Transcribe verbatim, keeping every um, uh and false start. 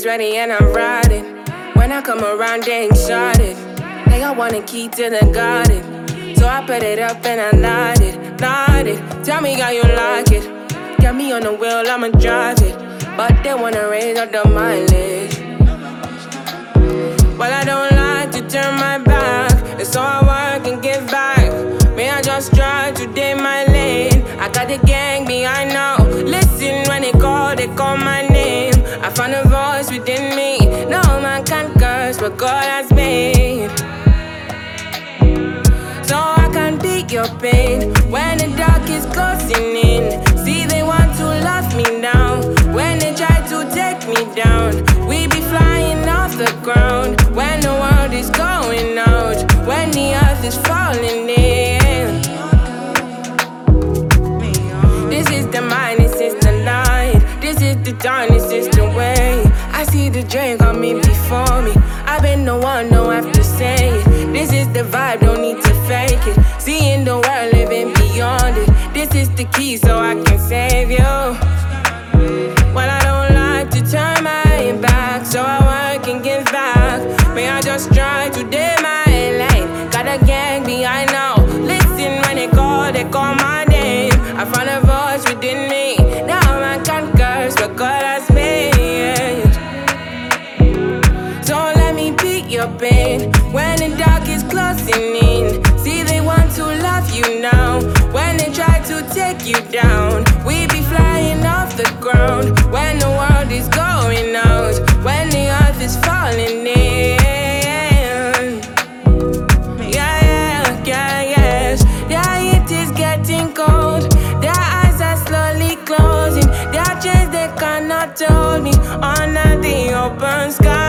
is ready and I'm riding. When I come around, they ain't shorted. They all want a key to the garden. So I put it up and I light it, light it. Tell me how you like it. Got me on the wheel, I'ma drive it. But they wanna raise up the mileage. Well, I don't like to turn my back, and so I work and give back. May I just try to day my lane. I got the gang behind now. Listen when they call, they call my name. I found a voice within me. No man can curse what God has made. So I can beat your pain when the dark is closing in. See, they want to lock me down when they try to take me down. We be flying off the ground when the world is going out, when the earth is falling in. This is the mind, this is the light. This is the dawn, this is the way. I see the dream coming before me. I've been the one, don't have to say it. This is the vibe, don't need to fake it. Seeing the world, living beyond it. This is the key so I can save you. Well, I don't like to turn my back, so I work and give back. May I just try to day my lane. Got a gang behind now. Listen when they call, they call my name. I found a voice within me. Now I can't curse what God has made. So let me beat your pain when the dark is closing in. See, they want to love you now when they try to take you down. We be flying off the ground when the world is going out, when the earth is falling in. Yeah, yeah, yeah, yes. Their heat is getting cold. Their eyes are slowly closing. Their chains, they cannot hold me under the open sky.